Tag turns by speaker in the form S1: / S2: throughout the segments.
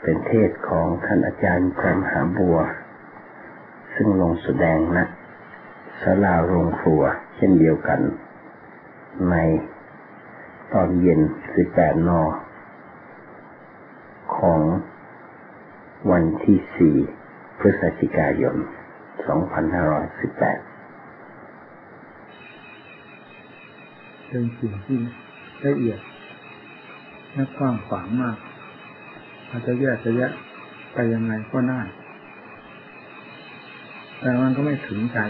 S1: เป็นเทศของท่านอาจารย์พรหมหาบัวซึ่งลงแสดงณศาลาโรงครัวเช่นเดียวกันในตอนเย็น 18 น.ของวันที่ 4 พฤศจิกายน 2518
S2: เป็นสิ่งที่ละเอียดและกว้างขวางมากอาจจะแยกไปยังไงก็ได้แต่มันก็ไม่ถึงใจ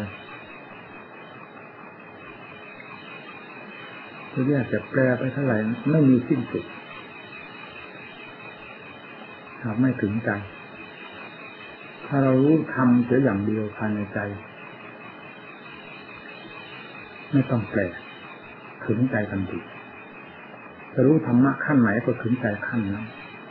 S2: จะแยกจะแปลไปเท่าไหร่ไม่มีสิ้นสุดหากไม่ถึงใจถ้าเรารู้ทำเสียอย่างเดียวภายในใจไม่ต้องแปลถึงใจทันทีจะรู้ธรรมะขั้นไหนก็ถึงใจขั้นนั้น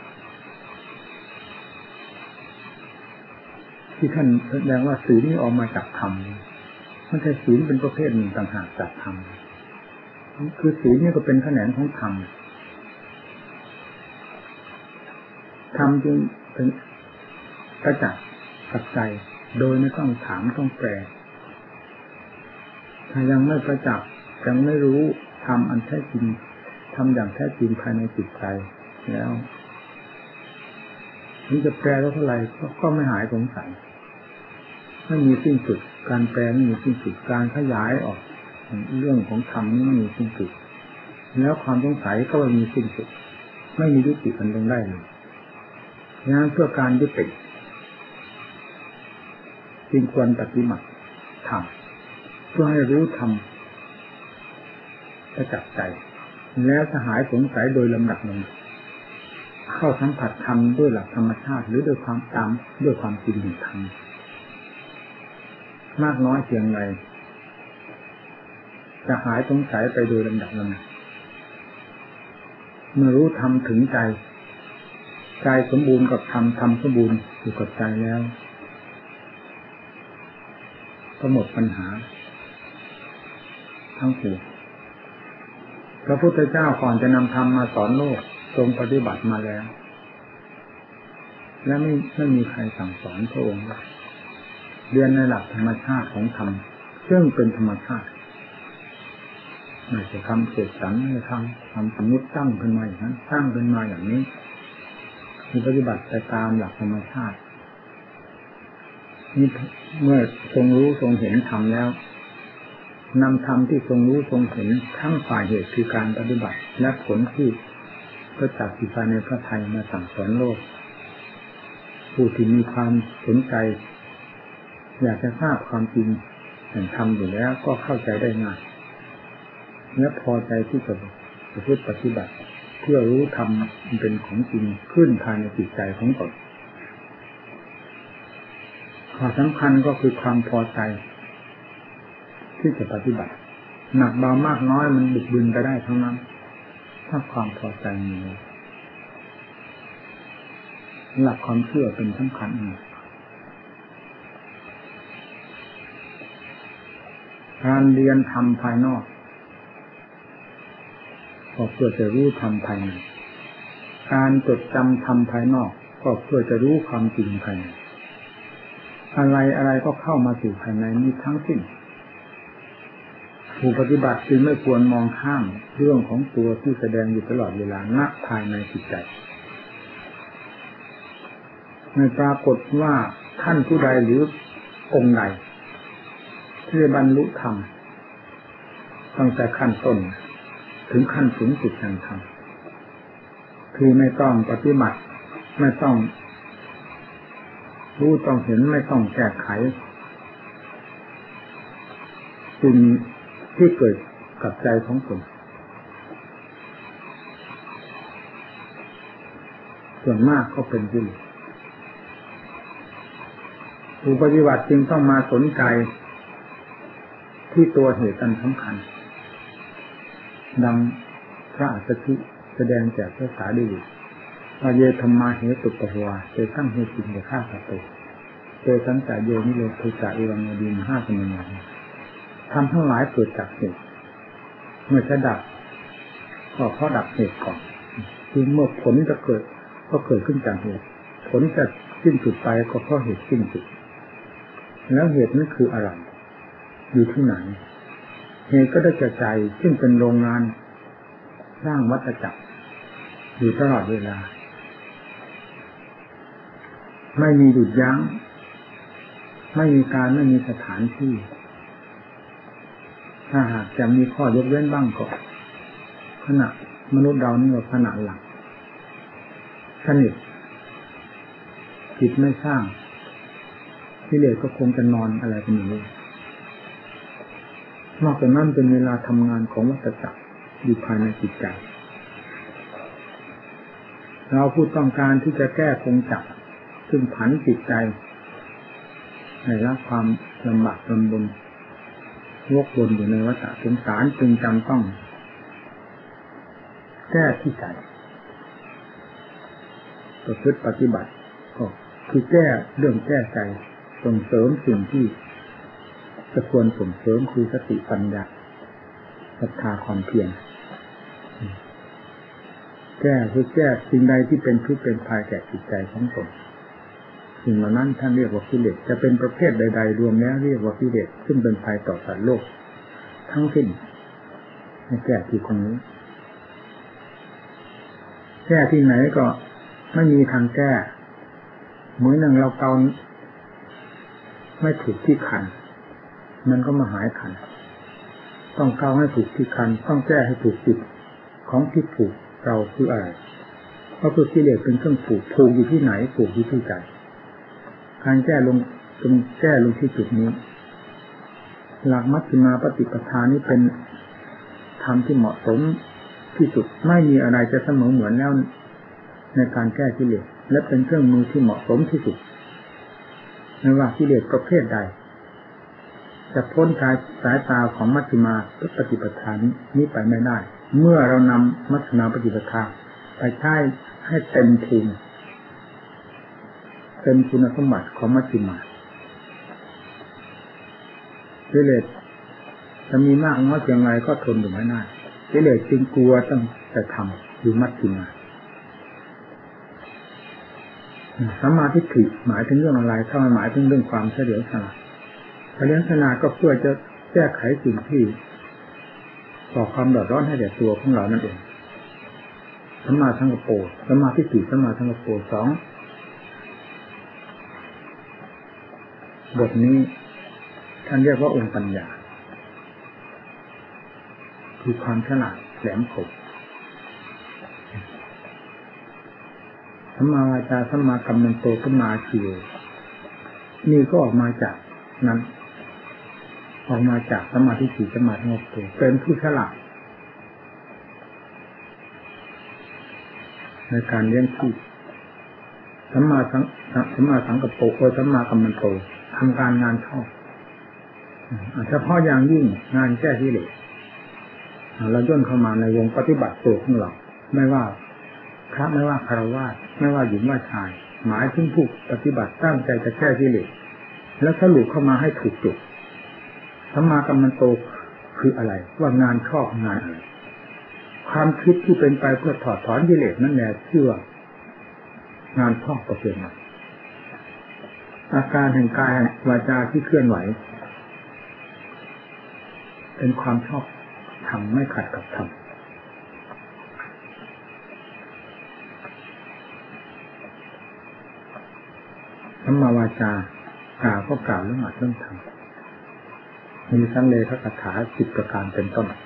S2: ที่ท่านแสดงว่าศีลนี้ออกมาจากธรรมไม่ใช่ศีลเป็นประเภทหนึ่งต่างหากจากธรรมคือศีลนี่ก็เป็นแขนงของธรรมธรรมจึงเป็นประจักษ์กับใจโดยไม่ต้องถามต้องแปลถ้ายังไม่ประจักษ์ยังไม่รู้ธรรมอันแท้จริงทำอย่างแท้จริงภายในจิตใจแล้วมันจะแปลเท่าไหร่ก็ไม่หายสงสัยไม่มีสิ้นสุดการแปลไม่มีสิ้นสุดการขยายออกเรื่องของธรรมไม่มีสิ้นสุดแล้วความสงสัยก็ไม่มีสิ้นสุดไม่มียุติอันลงได้เลยงานเพื่อการยุติจึงควรปฏิบัติธรรมเพื่อให้รู้ธรรมประจักษ์ใจแล้วจะหายสงสัยโดยลำดับลงเข้าสัมผัสธรรมด้วยหลักธรรมชาติหรือด้วยความตามด้วยความจริงของธรรมมากน้อยเพียงไรจะหายสงสัยไปโดยลำดับเมื่อรู้ธรรมถึงใจใจสมบูรณ์กับธรรมธรรมสมบูรณ์อยู่กับใจแล้วก็หมดปัญหาทั้งปวงพระพุทธเจ้าก่อนจะนำธรรมมาสอนโลกทรงปฏิบัติมาแล้วและไม่มีใครสั่งสอนพระองค์เรียนในหลักธรรมชาติของธรรมซึ่งเป็นธรรมชาติไม่ใช่คำเสกสรรไม่ทำสมมติตั้งขึ้นมาอย่างนั้นสร้างขึ้นมาอย่างนี้มีปฏิบัติไปตามหลักธรรมชาตินี่เมื่อทรงรู้ทรงเห็นธรรมแล้วนำธรรมที่ทรงรู้ทรงเห็นทั้งฝ่ายเหตุคือการปฏิบัติและผลที่ก็จักสิภายในพระทัยมาสั่งสอนโลกผู้ที่มีความสนใจอยากจะทราบความจริงแห่งธรรมอยู่แล้วก็เข้าใจได้ง่ายและพอใจที่จะประพฤติปฏิบัติเพื่อรู้ธรรมเป็นของจริงขึ้นภายในจิตใจของตนข้อสำคัญก็คือความพอใจที่จะปฏิบัติหนักเบามากน้อยมันบิดเบือนไปได้ทั้งนั้นถ้าความพอใจมีหลักความเชื่อเป็นสำคัญการเรียนธรรมภายนอกก็เพื่อจะรู้ธรรมภายในการจดจำธรรมภายนอกก็เพื่อจะรู้ความจริงภายในอะไรก็เข้ามาสู่ภายในนี้ทั้งสิ้นผู้ปฏิบัติจึงไม่ควรมองข้ามเรื่องของตัวที่แสดงอยู่ตลอดเวลาณภายในจิตใจไม่ปรากฏว่าท่านผู้ใดหรือองค์ใดที่ได้บรรลุธรรมตั้งแต่ขั้นต้นถึงขั้นสูงสุดแห่งธรรมคือไม่ต้องปฏิบัติไม่ต้องรู้ต้องเห็นไม่ต้องแก้ไขสิ่งที่เกิดกับใจของตนส่วนมากก็เป็นกิเลสผู้ปฏิบัติจึงต้องมาสนใจที่ตัวเหตุอันสำคัญดังพระอัสสชิแสดงแก่พระสารีบุตรว่าเยธรรมาเหตุปะภวาเตสังเหตุจิเดฆ่าสัตว์เตสังจาโยนิโรธจาอิวังดีมห้าสมัยทำทั้งหลายเกิดจากเหตุเมื่อจะดับก็เพราะดับเหตุก่อนคือเมื่อผลจะเกิดก็เกิดขึ้นจากเหตุลจะสิ้นสุดไปก็เพราะเหตุสิ้นสุดแล้วเหตุนั้นคืออะไรอยู่ที่ไหนเหตุก็ได้แก่ใจซึ่งเป็นโรงงานสร้างวัฏจักรอยู่ตลอดเวลาไม่มีหยุดยั้งไม่มีการไม่มีสถานที่ถ้าหากจะมีข้อยกเว้นบ้างก็ขณะมนุษย์เรานี่ว่าขณะหลังสนิทจิตไม่สร้างกิเลสก็คงจะนอนอะไรกันอยู่เลยนอกจากนั้นเป็นเวลาทำงานของวัฏจักรอยู่ภายในจิตใจเราผู้ต้องการที่จะแก้คงจักรซึ่งผันจิตใจให้รับความลำบากลำบนวกวนอยู่ในวัฏสงสารจึงจำต้องแก้ที่ใจประพฤติปฏิบัติก็คือแก้เรื่องแก้ใจส่งเสริมสิ่งที่จะควรส่งเสริมคือสติปัญญาศรัทธาความเพียรแก้คือแก้สิ่งใดที่เป็นทุกข์เป็นภัยแก่จิตใจของตนสิ่งเหล่านั้นท่านเรียกว่ากิเลสจะเป็นประเภทใดๆรวมแล้วเรียกว่ากิเลสซึ่งเป็นภัยต่อสัตว์โลกทั้งสิ้นให้แก้ที่ตรงนี้แก้ที่ไหนก็ไม่มีทางแก้เหมือนอย่างเราเกาไม่ถูกที่คันมันก็มาหายคันต้องเกาให้ถูกที่คันต้องแก้ให้ถูกจุดของที่ผูกเราคืออะไรเพราะกิเลสเป็นเครื่องผูกอยู่ที่ไหนผูกอยู่ที่ใจการแก้ลงที่จุดนี้หลักมัชฌิมาปฏิปทานี้เป็นธรรมที่เหมาะสมที่สุดไม่มีอะไรจะเสมอเหมือนแล้วในการแก้กิเลสและเป็นเครื่องมือที่เหมาะสมที่สุดไม่ว่ากิเลสประเภทใดจะพ้นสายตาของมัชฌิมาปฏิปทานี้ไปไม่ได้เมื่อเรานำมัชฌิมาปฏิปทาไปใช้ให้เต็มภูมิเป็นคุณสมบัติของมัชฌิมากิเลสจะมีมากน้อยเพียงไรก็ทนอยู่ไม่ได้กิเลสจึงกลัวต้องแต่ทำอยู่มัชฌิมาสัมมาทิฏฐิหมายถึงเรื่องอะไรถ้าหมายถึงเรื่องความเฉลียวฉลาดเฉลียวฉลาดก็เพื่อจะแก้ไขสิ่งที่ก่อความเดือดร้อนให้แก่ตัวของเรานั่นเองสัมมาสังกัปโปสัมมาทิฏฐิสัมมาสังกัปโปสองบทนี้ท่านเรียกว่าองค์ปัญญาคือความฉลาดแหลมคมสัมมาวาจาสัมมากัมมันโตสัมมาอาชีวะนี่ก็ออกมาจากนั้นออกมาจากสัมมาทิฏฐิสัมมาสังกัปโปเป็นผู้ฉลาดในการเลี้ยงชีพสัมมาสังกัปโปสัมมากัมมันโตทำการงานชอบเฉพาะอย่างยิ่งงานแก้กิเลสเราย่นเข้ามาในวงปฏิบัติตัวของเราไม่ว่าพระไม่ว่าฆราวาสไม่ว่าหญิงว่าชายหมายถึงผู้ปฏิบัติตั้งใจจะแก้กิเลสแล้วสรุปเข้ามาให้ถูกจุดสัมมากัมมันโตคืออะไรว่างานชอบงานอะไรความคิดที่เป็นไปเพื่อถอดถอนกิเลสนั่นแหละชื่อว่างานชอบประเภทนั้นอาการแห่งกายวาจาที่เคลื่อนไหวเป็นความชอบทำไม่ขัดกับธรรมสัมมาวาจากล่าวก็กล่าวเรื่องอัดเรื่องธรรมมีสังเลขคาถา10ประการเป็นต้น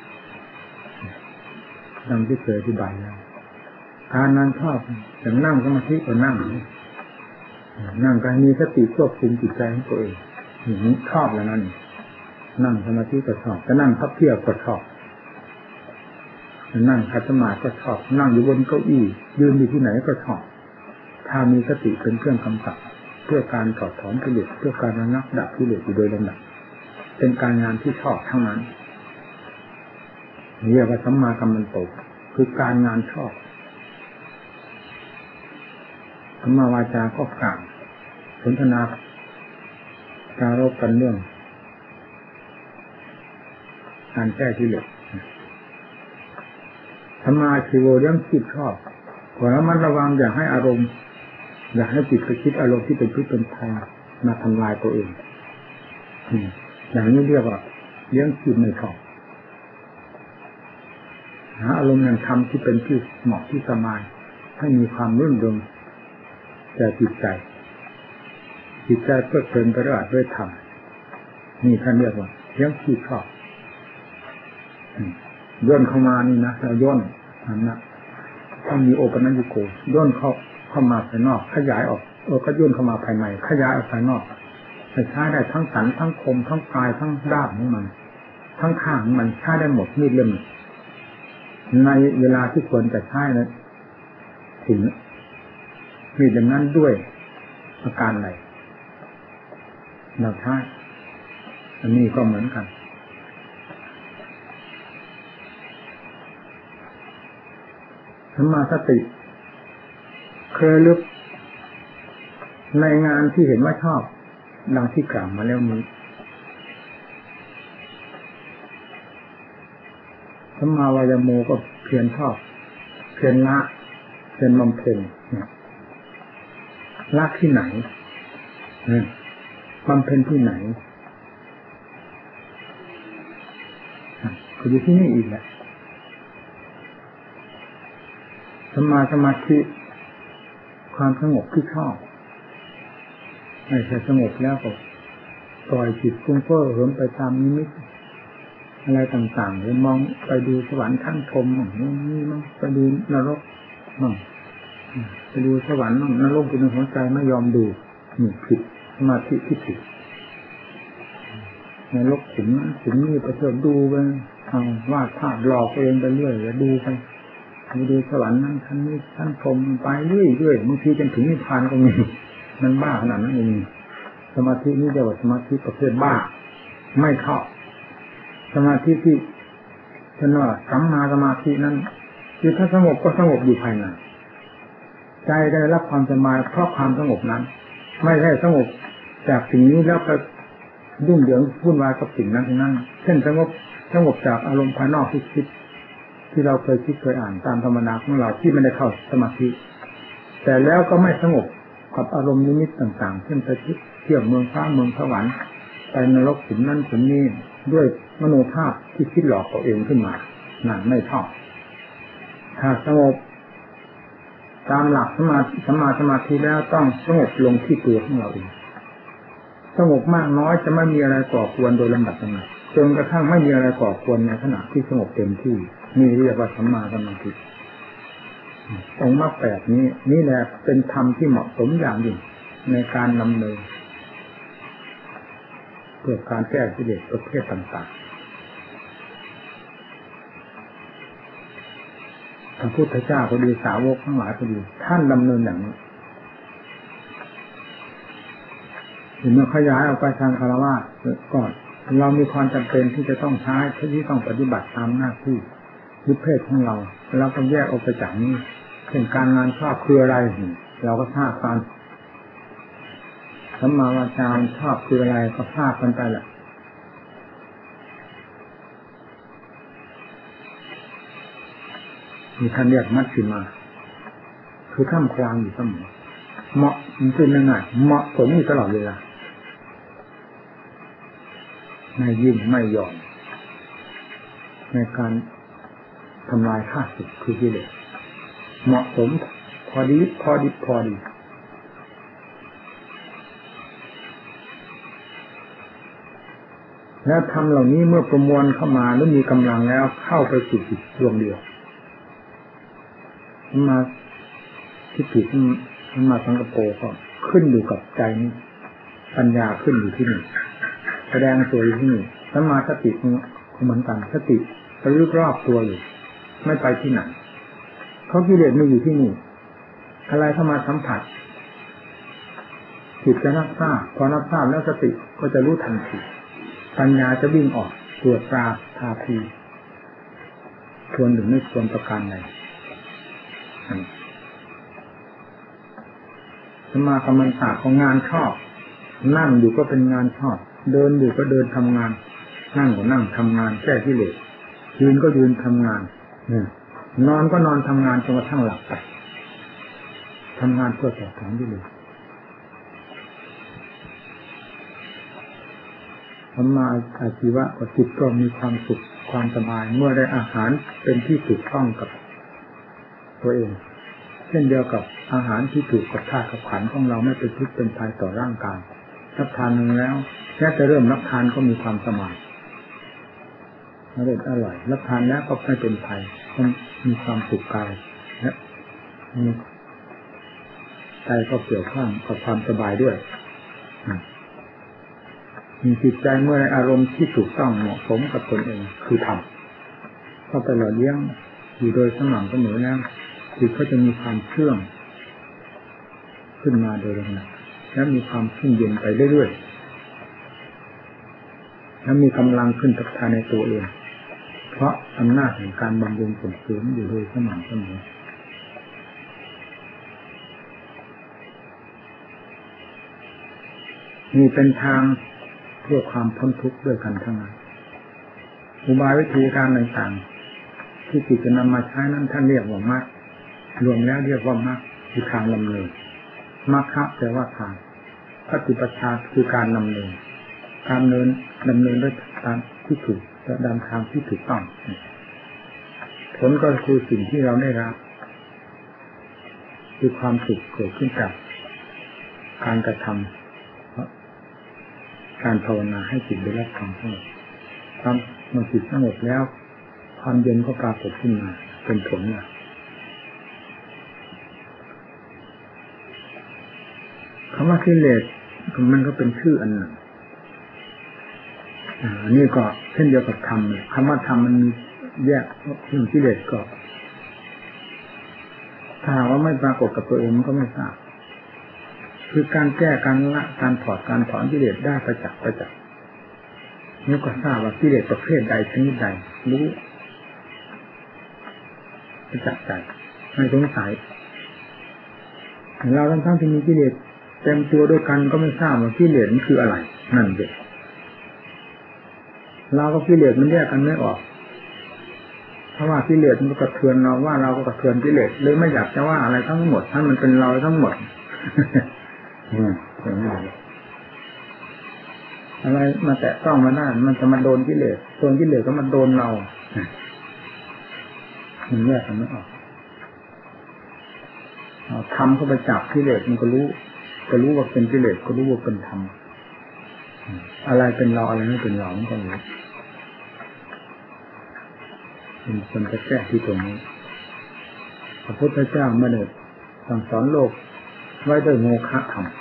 S2: ดังที่เคยอธิบายแล้วการนั่งชอบอย่างนั่งสมาธิก็นั่งการมีสติควบคุมจิตใจของตัวเองอย่างนี้ชอบแล้วนั่งสมาธิก็ชอบจะนั่งพับเพียบก็ชอบนั่งขัดสมาธิก็ชอบนั่งอยู่บนเก้าอี้ยืนอยู่ที่ไหนก็ชอบถ้ามีสติเป็นเครื่องกำกับเพื่อการถอดถอนกิเลสเพื่อการระงับดับกิเลสอยู่โดยลำดับเป็นการงานที่ชอบทั้งนั้นเรียกว่าสัมมากัมมันโตคือการงานชอบสัมมาวาจาก็กล่าวสนทนาการรบกันเรื่องการแก้กิเลสสัมมาอาชีวะเรื่องคิดชอบขอระมัดระวังอย่าให้อารมณ์อย่าให้จิตไปคิดอารมณ์ที่เป็นพิษเป็นภัยมาทำลายตัวเองอย่างนี้เรียกว่าเลี้ยงจิตไม่พอหาอารมณ์แห่งธรรมที่เป็นที่เหมาะที่สบายให้มีความรื่นรมแก่จิตใจเพลิดเพลินไปด้วยธรรมนี่ท่านเรียกว่าเลี้ยงจิตชอบย่นเข้ามานี่นะเราย่นนั่นนะต้องมีโอปัญญิโกย่นเข้ามาภายนอกขยายออกก็ย่นเข้ามาภายในขยายออกภายนอกใช้ได้ทั้งสันทั้งคมทั้งปลายทั้งด้ามของมันทั้งข้างของมันใช้ได้หมดมีดเล่มในเวลาที่ควรจะใช้นะถึงมีดเล่มนั้นด้วยอาการใดเราใช้อันนี้ก็เหมือนกันสัมมาสติเคยลึกในงานที่เห็นว่าชอบดังที่กล่าวมาแล้วนี้สัมมาวายโมก็เพียรชอบเพียรละเพียรบำเพ็ญละที่ไหนบำเพ็ญที่ไหนก็อยู่ที่นี่อีกแหละสัมมาสมาธิความสงบที่ชอบไม่ใช่สงบแล้วก็ปล่อยจิตฟุ้งเฟ้อเหิมไปตามนิมิตอะไรต่างๆหรือมองไปดูสวรรค์ชั้นพรหมนี่มั้งไปดูนรกมั่งไปดูสวรรค์มั่งนรกเป็นหัวใจไม่ยอมดูนี่ผิดสมาธิที่ผิดนรกขุมนั้นขุมนี้ไปเที่ยวดูไปวาดภาพหลอกเองไปเรื่อยแล้วดูไปดูสวรรค์นั้นชั้นนี้ชั้นพรหมไปเรื่อยๆบางทีจนถึงนิพพานก็มีมันบ้าขนาดนั้นเองสมาธินี้เรียกว่าสมาธิประเภทบ้าไม่เข้าสมาธิที่ท่านว่าสัมมาสมาธินั้นคือถ้าสงบก็สงบอยู่ภายในใจได้รับความสบายเพราะความสงบนั้นไม่ใช่สงบจากสิ่งนี้แล้วก็ยุ่งเหยิงวุ่นวายกับสิ่งนั้นทั้งนั้นเช่นสงบจากอารมณ์ภายนอกที่คิดที่เราเคยคิดเคยอ่านตามธรรมดาของเราที่ไม่ได้เข้าสมาธิแต่แล้วก็ไม่สงบกับอารมณ์นิมิตต่างๆเช่นไปเที่ยวเมืองฟ้าเมืองสวรรค์ไปนรกขุมนั้นขุมนี้ด้วยมโนภาพที่คิดหลอกตัวเองขึ้นมานั่นไม่ชอบถ้าสงบตามหลักสัมมาสมาธิแล้วต้องสงบลงที่ตัวของเราเองสงบมากน้อยจะไม่มีอะไรก่อกวนโดยลำดับนั้นจนกระทั่งไม่มีอะไรก่อกวนในขณะที่สงบเต็มที่นี่เรียกว่าสัมมาสมาธิองค์มรรคแปดนี้นี่แหละเป็นธรรมที่เหมาะสมอย่างยิ่งในการดำเนินเพื่อการแก้กิเลสประเภทต่างๆพระพุทธเจ้าก็ดีสาวกทั้งหลายก็ดีท่านดำเนินอย่างนี้เมื่อขยายออกไปทางคฤหัสถ์ก่อนเรามีความจำเป็นที่จะต้องใช้ที่ต้องปฏิบัติตามหน้าที่วิเพศของเราต้องแยกออกไปจากนี้เช่นการงานชอบคืออะไรเราก็ทราบกันสัมมาวาจาชอบคืออะไรก็ทราบกันไปแหละมีท่านเรียกมัชฌิมาคือท่ามกลางอยู่เสมอเหมาะมันเป็นยังไงเหมาะสมอยู่ตลอดเวลาไม่ยิ่งไม่หย่อนในการทำลายข้าศึกคือกิเลสเหมาะสมพอดีแล้วทำเหล่านี้เมื่อประมวลเข้ามาแล้วมีกำลังแล้วเข้าไปสู่จิตดวงเดียวมาที่จิตมาสังกโปก็ขึ้นอยู่กับใจนี้ปัญญาขึ้นอยู่ที่นี่แสดงตัวอยู่ที่นี่สัมมาสติเหมือนกันสติระลึกรอบตัวอยู่ไม่ไปที่ไหนเพราะกิเลสมันอยู่ที่นี่อะไรเข้ามาสัมผัสจิตจะรับทราบพอรับทราบแล้วสติก็จะรู้ทันทีปัญญาจะวิ่งออกตรวจตราทาทีควรหรือไม่ควรประการใดสมาธิมันศาสตร์ของงานชอบนั่งอยู่ก็เป็นงานชอบเดินอยู่ก็เดินทำงานนั่งก็นั่งทำงานแก้กิเลสยืนก็ยืนทำงานนอนก็นอนทำงานจนกระทั่งหลับไปทำงานเพื่อต่อถอนกิเลสธรรมาอาชีวะกับจิตก็มีความสุขความสบายเมื่อได้อาหารเป็นที่ถูกต้องกับตัวเองเช่นเดียวกับอาหารที่ถูกกับธาตุกับขันธ์ของเราไม่เป็นพิษเป็นภัยต่อร่างกายรับทานแล้วแค่จะเริ่มรับทานก็มีความสบายอร่อยรับทานแล้วก็ไม่เป็นภัยก็มีความสุขกายและมีใจก็เกี่ยวข้องกับความสบายด้วยมีจิตใจเมื่อในอารมณ์ที่ถูกต้องเหมาะสมกับตนเองคือธรรมเข้าไปหล่อเลี้ยงอยู่โดยสม่ำเสมอแล้วจิตก็จะมีความเชื่องขึ้นมาโดยลำดับและมีความชุ่มเย็นไปเรื่อยๆและมีกำลังขึ้นภายในตัวเองเพราะอำนาจแห่งการบำรุงส่งเสริมอยู่โดยสม่ำเสมอนี่เป็นทางเพื่อความพ้นทุกข์ด้วยกันทั้งนั้นอุบายวิธีการต่างๆที่จิตจะนำมาใช้นั้นท่านเรียกว่ามรรครวมแล้วเรียกว่ามรรคคือทางดำเนินมรรคะแปลว่าทางปฏิปทาคือการดำเนินการดำเนินด้วยทางที่ถูกและดำทางที่ถูกต้องผลก็คือสิ่งที่เราได้รับคือความสุขเกิดขึ้นจากการกระทำการภาวนาให้จิตได้รับความสงบความเมื่อจิตสงบแล้วความเย็นก็ปรากฏขึ้นมาเป็นผลคำว่ากิเลสมันก็เป็นชื่ออันหนึ่งอันนี้ก็เช่นเดียวกับธรรมคำว่าธรรมมันแยกเรื่องกิเลสก็ถ้าว่าไม่ปรากฏกับตัวเองมันก็ไม่ทราบคือการแก้การละการถอดการถอนกิเลสได้ประจักษ์นี่ก็ทราบว่ากิเลสประเภทใดชนิดใดรู้ประจักษ์ใจไม่สงสัยเราทั้งที่มีกิเลสเต็มตัวด้วยกันก็ไม่ทราบว่ากิเลสมันคืออะไรนั่นเองเราก็กิเลสมันแยกกันไม่ออกเพราะว่ากิเลสมันกระเทือนเราว่าเราก็กระเทือนกิเลสเลยไม่อยากจะว่าอะไรทั้งหมดท่านมันเป็นเราทั้งหมดอะไรมาแตะต้องมาได้มันจะมาโดนกิเลสส่วนกิเลสก็มาโดนเรามันแยกกันไม่ออกทำเข้าไปจับกิเลสมันก็รู้ว่าเป็นกิเลสก็รู้ว่าเป็นธรรมอะไรเป็นเราอะไรไม่เป็นเรามันก็รู้เป็นคนจะแก้ที่ตรงนี้พระพุทธเจ้าไม่ได้สั่งสอนโลกไว้ด้วยโมฆะธรรม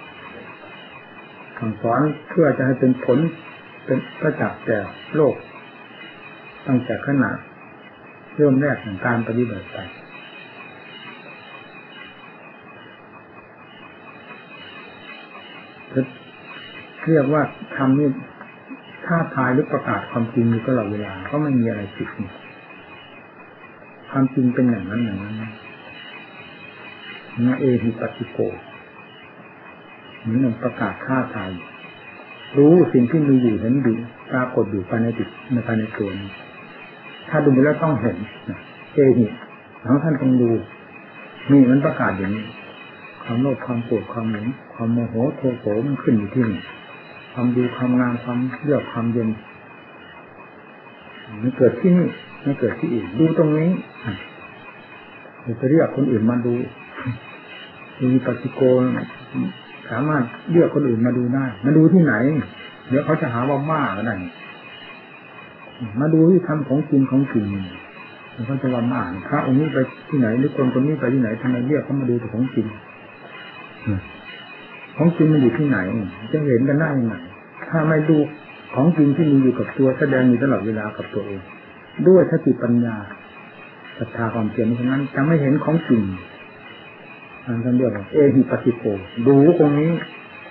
S2: สั่งสอนเพื่อจะให้เป็นผลเป็นประจักษ์แก่โลกตั้งแต่ขณะเริ่มแรกของการปฏิบัติไปเรียกว่าธรรมนี่ท้าทายหรือประกาศความจริงอยู่ตลอดเวลาก็ไม่มีอะไรผิดความจริงเป็นอย่างนั้นนะเอหิปัสสิโกนี่มันประกาศท้าทายรู้สิ่งที่มีอยู่เห็นอยู่ปรากฏอยู่ภายในจิตภายในตัวนี้ถ้าดูไปแล้วต้องเห็นเอหิแล้วท่านต้องดูนี่มันประกาศอย่างนี้ความโลภความโกรธความหลงความโมโหโทโสมันขึ้นอยู่ที่นี่ความดีความงามความเยือกความเย็นมันเกิดที่นี่ไม่เกิดที่อื่นดูตรงนี้จะเรียกคนอื่นมาดูมีปฏิโกณสามารถเรียกคนอื่นมาดูได้มาดูที่ไหนเดี๋ยวเขาจะหาว่าบ้าก็ได้มาดูที่ทำของจริงเขาจะว่าบ้าพระองค์นี้ไปที่ไหนหรือคนนี้ไปที่ไหนทำไมเรียกเขามาดูแต่ของจริงของจริงมันอยู่ที่ไหนจะเห็นกันได้ยังไงถ้าไม่ดูของจริงที่มีอยู่กับตัวแสดงอยู่ตลอดเวลากับตัวเองด้วยสติปัญญาศรัทธาความเพียรฉะนั้นจะไม่เห็นของจริงท่านเรียกว่าเอหิปัสสิโกดูตรงนี้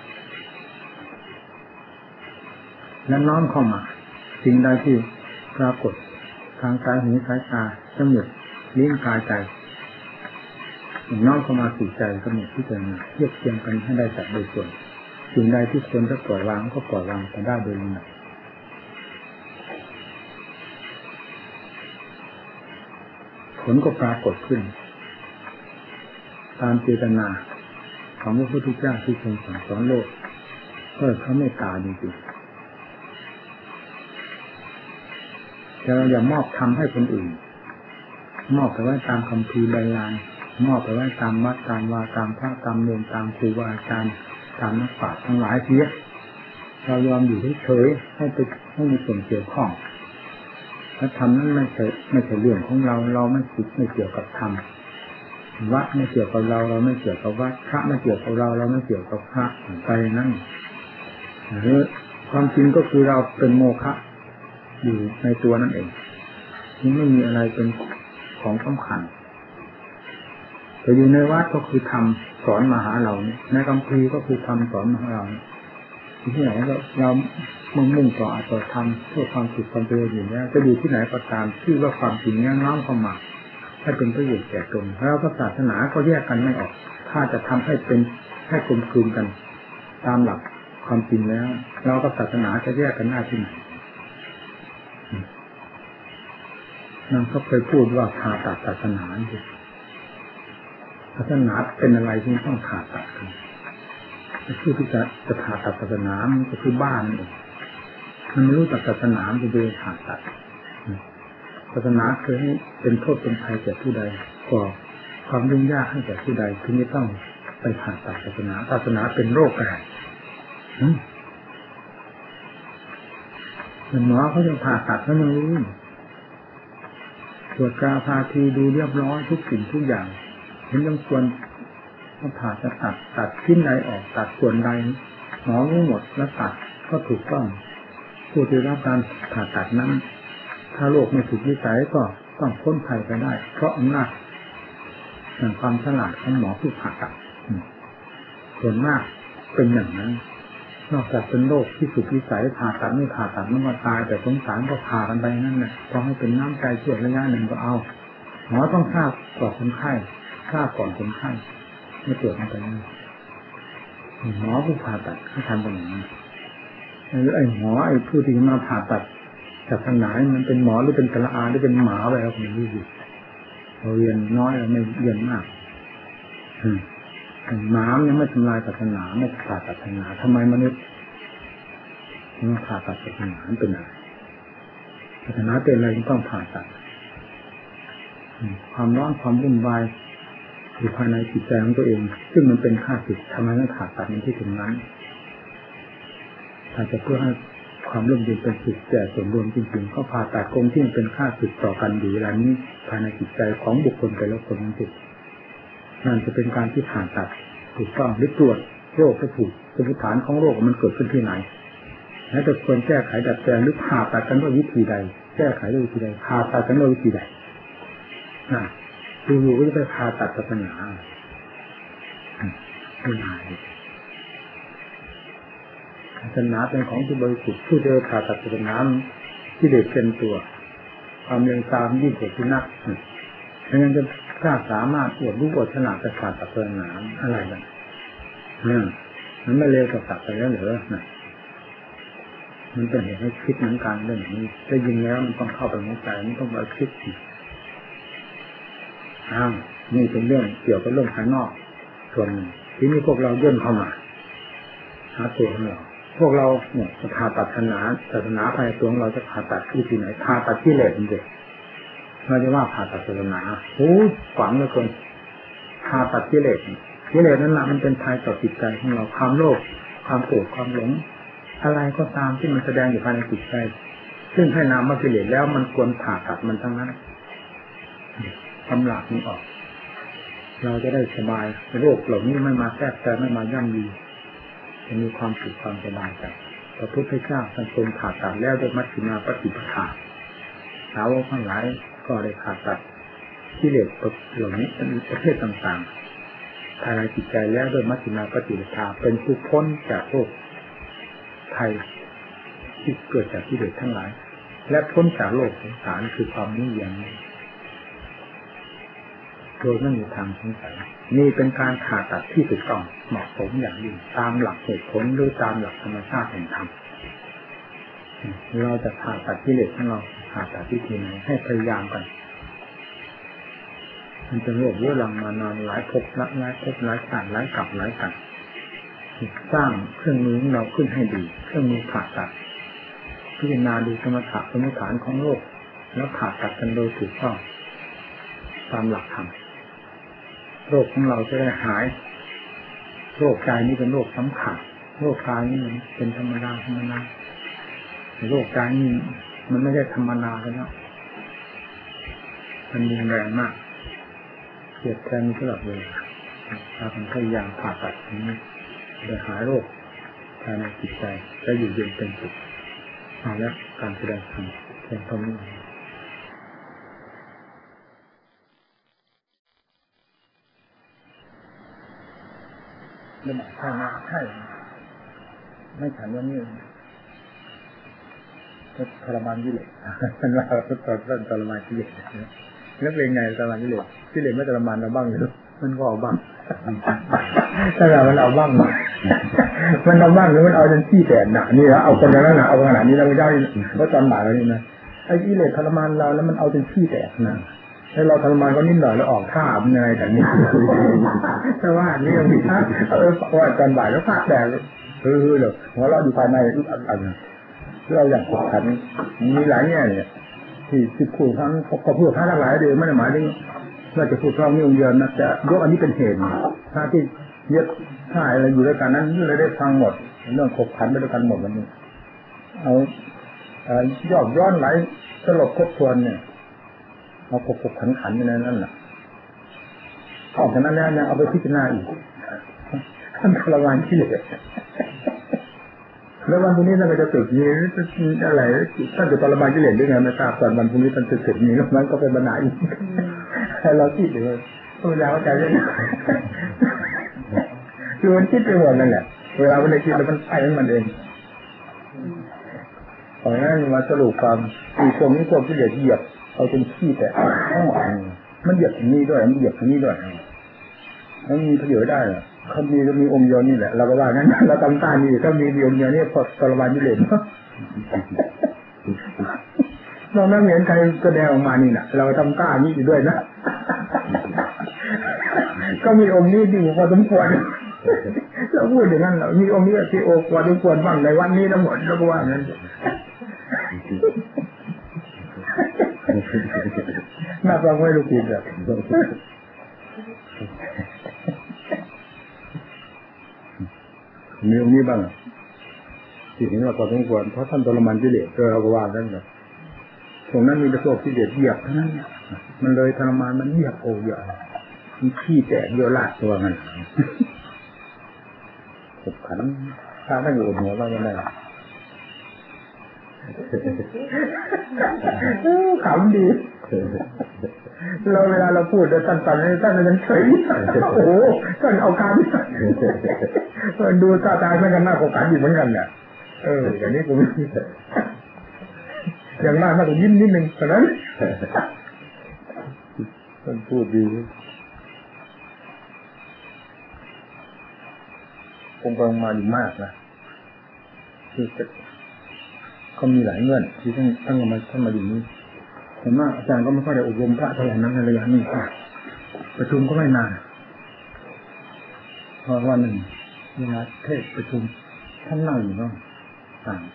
S2: แล้วน้อมเข้ามาสิ่งใดที่ปรากฏทางกายหูสายตาจมูกลิ้นกายใจน้อมเข้ามาสู่ใจกำหนดพิจารณาเทียบเทียงกันให้ได้จัดโดยส่วนสิ่งใดที่ควรจะปล่อยวางก็ปล่อยวางไปได้โดยลำดับผลก็ปรากฏขึ้นตามเจตนาของพระพุทธเจ้าที่ทรงสั่งสอนโลกก็เขาเมตตาจริงๆแต่เราอย่ามอบธรรมให้คนอื่นมอบไปไว้ตามคัมภีร์ใบลานมอบไปไว้ตามวัดตามวาตามพระตามเนรตามครูบาอาจารย์ตามนักปราชญ์ทั้งหลายเสียเรายอมอยู่เฉยๆให้มีส่วนเกี่ยวข้องถ้าธรรมนั้นไม่ใช่เรื่องของเราเราไม่เกี่ยวกับธรรมวัดไม่เกี่ยวกับเราไม่เกี่ยวกับวัดพระไม่เกี่ยวกับเราไม่เกี่ยวกับพระไปนั่นหรือความจริงก็คือเราเป็นโมฆะอยู่ในตัวนั่นเองนี่ไม่มีอะไรเป็นของสำคัญแต่อยู่ในวัดก็คือธรรมสอนมาหาเราในคัมภีร์ก็คือธรรมสอนมาหาเราที่ไหนเรามุ่งต่ออัตตธรรมเพื่อความสุขความเจริญอยู่แล้วจะอยู่ที่ไหนก็ตามที่ว่าความจริงนี้น้อมเข้ามาให้เป็นประโยชน์แก่ตนแล้วก็ศาสนาก็แยกกันไม่ออกถ้าจะทำให้เป็นให้กลมกลืนกันตามหลักความจริงแล้วเราก็ศาสนาจะแยกกันหน้าที่ไหนนั่นก็เคยพูดว่าผ่าตัดศาสนาศาสนาเป็นอะไรที่ต้องผ่าตัดกันผู้ที่จะผ่าตัดศาสนามันก็คือบ้านเองมันไม่รู้จักศาสนาจะไปผ่าตัดศาสนาเคยให้เป็นโทษเป็นภัยแก่ผู้ใดก่อความยุ่งยากให้แก่ผู้ใดที่ไม่ต้องไปผ่าตัดศาสนาเป็นโรคอะไรหมอเขาจะผ่าตัดเขายังรู้ตรวจกาพาทีดูเรียบร้อยทุกสิ่งทุกอย่างเห็นยังควรต้องผ่าจะตัดชิ้นใดออกตัดส่วนใดหมอรู้หมดแล้วตัดก็ถูกต้องผู้ที่รับการผ่าตัดนั้นถ้าโรคไม่ถูกวิสัยก็ต้องพ้นภัยไปได้เพราะอำนาจแห่งความฉลาดของหมอผู้ผ่าตัดส่วนมากเป็นอย่างนั้นนอกจากเป็นโรคที่ถูกวิสัยผ่าตัดไม่ผ่าตัดมันก็ตายแต่สงสารก็ผ่ากันไปนั่นแหละพอให้เป็นน้ำใจช่วยระยะหนึ่งก็เอาหมอต้องทราบก่อนคนไข้ทราบก่อนคนไข้ไม่ตรวจมันไปนั่นหมอผู้ผ่าตัดเขาทำแบบนี้ไอ้หมอไอ้ผู้ที่มาผ่าตัดศาสนามันเป็นหมอหรือเป็นกระอาหรือเป็นหมาไปแล้วผมไม่รู้เราเรียนน้อยเราไม่เรียนมากหมายังไม่ทำลายศาสนาไม่ผ่าตัดศาสนาทำไมมนุษย์มันผ่าตัดศาสนาเป็นอะไรศาสนาเป็นอะไรต้องผ่าตัดความร้อนความวุ่นวายอยู่ภายในจิตใจของตัวเองซึ่งมันเป็นข้าศึกทำไมไม่ผ่าตัดในที่ตรงนั้นถ้าจะเพื่อให้ความร่มเย็นเป็นสุขแก่ส่วนรวมจริงๆก็ผ่าตัดกรงที่มันเป็นข้าศึกต่อกันอยู่เวลานี้ภายในจิตใจของบุคคลแต่ละคนนั้นสินั่นจะเป็นการที่ผ่าตัดถูกต้องหรือตรวจโรคให้ถูกสมุฏฐานของโรคมันเกิดขึ้นที่ไหนและจะควรแก้ไขดัดแปลงหรือผ่าตัดกันด้วยวิธีใดแก้ไขด้วยวิธีใดผ่าตัดกันด้วยวิธีใดอยู่ๆก็จะไปผ่าตัดศาสนาไม่ได้ศาสนาเป็นของที่บริสุทธิ์ผู้เจอผ่าตัดศาสนาที่เด็ดเป็นตัวความเร็วตามยิ่งกว่าที่นักฉะนั้นจะสามารถอวดรู้อวดฉลาดจะผ่าตัดศาสนาอะไรกันมันไม่เร็วกับตัดไปแล้วเหรอมันเป็นเหตุให้คิดเหมือนกันเรื่องนี้ได้ยินแล้วมันต้องเข้าไปในใจมันต้องมาคิดนี่เป็นเรื่องเกี่ยวกับเรื่องภายนอกส่วนที่นี่พวกเราย่นเข้ามาหาตัวของเราพวกเราเนี่ยจะผ่าตัดศาสนาภายในตัวของเราจะผ่าตัดที่ไหนผ่าตัดที่เหล็กจริงๆเราจะว่าผ่าตัดศาสนาฝังเหลือเกินผ่าตัดที่เหล็กนั่นแหละมันเป็นภัยต่อจิตใจของเราความโลภความโกรธความหลงอะไรก็ตามที่มันแสดงอยู่ภายในจิตใจซึ่งให้นามว่ากิเลสแล้วมันควรผ่าตัดมันทั้งนั้นทำหลักนี้ออกเราจะได้สบายโรคเหล่านี้ไม่มาแทรกแซงไม่มาย่ำยีจะมีความสุขความสบายใจพระพุทธเจ้าท่านทรงผ่าตัดแล้วด้วยมัชฌิมาปฏิปทาสาวกทั้งหลายก็ได้ผ่าตัดกิเลสเหล่านี้เป็นประเภทต่างๆภายในจิตใจแล้วด้วยมัชฌิมาปฏิปทาเป็นผู้พ้นจากโรคภัยที่เกิดจากกิเลสทั้งหลายและพ้นจากโลกสงสารคือความนิ่งเย็นโดยไม่มีทางสงสัยนี่เป็นการผ่าตัดที่ถูกต้องเหมาะสมอย่างยิ่งตามหลักเหตุผลหรือตามหลักธรรมชาติแห่งธรรมเราจะผ่าตัดกิเลสของเราผ่าตัดวิธีไหนให้พยายามกันมันจะโรคเรื้อรังมานานหลายภพหลายภพหลายชาติหลายกับหลายกันสร้างเครื่องมือของเราขึ้นให้ดีเครื่องมือผ่าตัดพิจารณาดูสมถะสมุฏฐานของโลกแล้วผ่าตัดกันโดยถูกต้องตามหลักธรรมโรคของเราจะได้หายโรคใจนี้เป็นโรคสำคัญโรคกายนี่มันเป็นธรรมดาโรคใจนี่มันไม่ได้ธรรมดาแล้วมันรุนแรงมากเสียดแทงตลอดเลยถ้าเป็นพยายามผ่าตัดนี้จะหายโรคภายในจิตใจจะอยู่เย็นเป็นสุขแล้วการแสดงธรรมเพียงเท่านี้เรื่องใช่นะใช่ไม่ฉันว่านี่ก็ทรมานกิเลสเป็นว่าทรมานกิเลสแล้วเป็นไงทรมานกิเลสไม่ทรมานเราบ้างหรือมันก็เอาบ้างถ้าเรามันเอาบ้างมันเอาบ้างหรือมันเอาจนขี้แตกหนานี่แล้วเอาคนนั้นหนาเอาขนาดนี้เราไม่ได้เพราะตอนบ่ายแล้วนี่นะไอ้กิเลสทรมานเราแล้วมันเอาจนขี้แตกหนาให้เราทรมานก็นิดหน่อยแล้วออกท่าเป็นยังไงแต่นี่แต่ว่านี่ยังมีท่าว่าตอนบ่ายแล้วท่าแตกเลยเดี๋ยวหัวเราอยู่ภายในอันเราอยากขบขันมีหลายแง่เนี่ยที่พูดทั้งก็พูดทั้งหลายเดียวไม่ได้หมายถึงว่าจะพูดครองนิยมเยินนะจะยกอันนี้เป็นเหตุถ้าที่ยึดท่าอะไรอยู่ด้วยกันนั้นเลยได้ฟังหมดเรื่องขบขันไปด้วยกันหมดวันนี้เอายอดย้อนไหลสลบครบทวนเนี่ยเอาขบขันในนั้นแหละออกจากนั้นแล้วยังเอาไปพิจารณาอีกท่านทรมานที่เหลือแล้ววันพรุ่งนี้ท่านก็จะตึกนี้อะไรท่านจะทรมานกิเลสด้วยไงไม่ทราบตอนวันพรุ่งนี้ท่านจะตึกนี้แล้วมันก็เป็นปัญหาอีกให้เราคิดดูพระเจ้าเข้าใจยังคือมันคิดไปหมดนั่นแหละเวลามันได้คิดแล้วมันไปของมันเองเพราะงั้นมาสรุปความคือพวกนี้พวกกิเลสเหยียบเอาจนขี้แต่ทั้งหมดมันเหยียบตรงนี้ด้วยมันเหยียบตรงนี้ด้วยมันมีประโยชน์ได้เหรอเขามีก็มีองค์เดียวนี่แหละเราก็ว่างั้นเราตำตานี่ถ้ามีองค์เดียวนี่พอทรมานกิเลสเราไม่เห็นใครแสดงออกมานี่นะเราทำตานี่อยู่ด้วยนะก็มีองค์นี้ดีพอสมควรเราพูดอย่างนั้นเรามีองค์นี้ที่โอพอสมควรบ้างในวันนี้ทั้งหมดเราก็ว่างั้นน่าฟังไม่รู้ผิดอ่ะมีองค์นี้บ้างที่เห็นว่าพอสมควรเพราะท่านทรมานกิเลสเราก็ว่ากันแบบตรงนั้นมีแต่พวกกิเลสเหยียบมันเลยทรมานมันเหยียบโอ้เยอะมันขี้แตกเยอะลาดตัวมันขบขันถ้าไม่อยู่หัวว่ายังไงขำดีเราเวลาเราพูดแต่ท่านยังเฉยโอ้โหท่านเอาการดูตาตายเหมือนกันหน้าขบขันอยู่เหมือนกันเนี่ยอย่างนี้ผมอย่างมากน่าจะยิ้มนิดนึงเท่านั้นท่านพูดดีคงประมาณมากนะที่เขามีหลายเงื่อนที่ตั้งมาอยู่นี้เห็นว่าอาจารย์ก็ไม่ค่อยได้อบรมพระเท่าไหร่นั้นในระยะนี้ประชุมก็ไม่นานเพราะว่าหนึ่งเวลาเทศประชุมท่านนั่งอยู่เนาะต่าง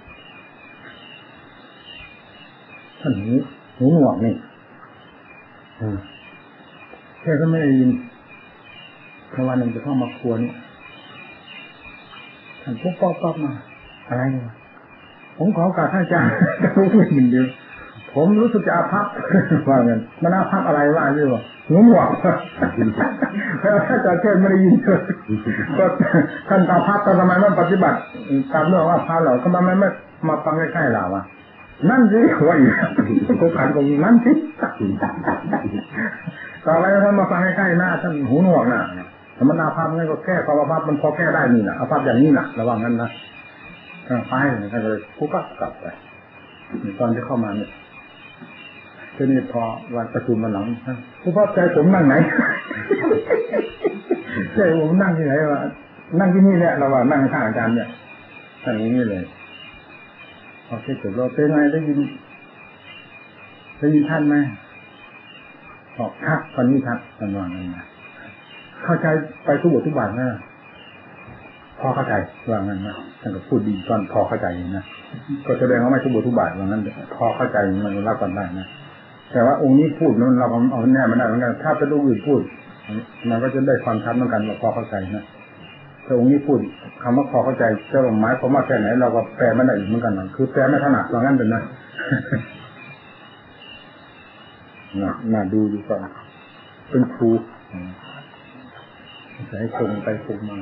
S2: ท่านหูหนวกนี่แค่ก็ไม่ได้ยินพอวันหนึ่งจะเข้ามาครัวนี่ท่านปุ๊บป๊อบมาอะไรเนี่ยผมขอโอกาสท่านอาจารย์จะพูดหนึ่งเดียวผมรู้สึกจะอาภัพว่าเงี้ยมันอาภัพอะไรว่าใช่ป่ะหูหนวกแล้วถ้าอาจารย์เทศไม่ได้ยินก็ท่านอาภัพทำไมไม่ปฏิบัติตามเรื่องว่าพระเราทำไมไม่มาฟังใกล้ๆเรานั่นสิว่าอีกกูขันตรงนั้นสิต่อไปถ้ามาฟังใกล้ๆหน้าท่านหูหนวกน่ะธรรมดาภาพงั้นก็แก้ความภาพมันพอแก้ได้นี่นะภาพอย่างนี้นะระวังนั้นนะไปท่านเลยกูก็กลับไปตอนที่เข้ามาเนี่ยทีนี้พอวันประชุมมาหลังผู้พ่อใจผมนั่งไหนใจผมนั่งที่ไหนวะนั่งที่นี่แหละเราว่านั่งข้างอาจารย์เนี่ยนั่งอย่างนี้เลยพอที่สุดเราเป็นไงได้ยินท่านไหมบอกทักวันนี้ทักวันวานนั้นนะเข้าใจไปทุกบททุกบาทนะพอเข้าใจว่างั้นนะท่านก็พูดดีตอนพอเข้าใจนะก็แสดงว่าไม่ทุกบททุกบาทว่างั้นพอเข้าใจมันรับกันได้นะแต่ว่าองค์นี้พูดนั้นเราเอาแน่ไม่ได้เหมือนกันถ้าเป็นองค์อื่นพูดมันก็จะได้ความชัดเหมือนกันว่าพอเข้าใจนะแต่องค์นี้พูดคำว่าพอเข้าใจจะหมายความว่าแค่ไหนเราก็แปลไม่ได้อีกเหมือนกันคือแปลไม่ถนัดว่างั้นเป็นนะน่าดูดีกว่าเป็นครูจะให้ตรงไปตรงมา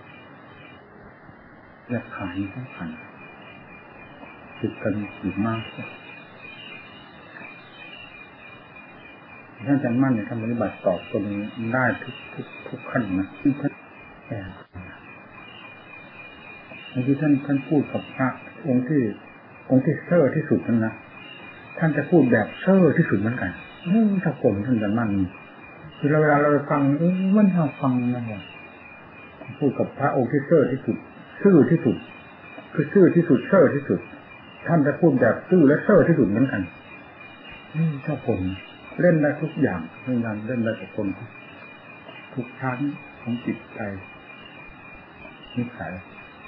S2: แยกขายทั้งขันติดกันอีกมากท่านอาจารย์มั่นเนี่ยท่านปฏิบัติตอบตรงได้ทุกขั้นนะที่ท่านที่ท่านพูดกับพระองค์ที่เซ่อที่สุดนั่นนะท่านจะพูดแบบเซ่อที่สุดเหมือนกันถ้าผมท่านอาจารย์มั่นคือเวลาเราฟังมันน่าฟังนะครับพูดกับพระองค์ที่เซ่อที่สุดซื่อที่สุดคือซื่อที่สุดเซ่อที่สุดท่านจะพูดแบบซื่อและเซ่อที่สุดเหมือนกันถ้าผมเล่นได้ทุกอย่างเล่นได้กับคนทุกชั้นของจิตใจนิสัย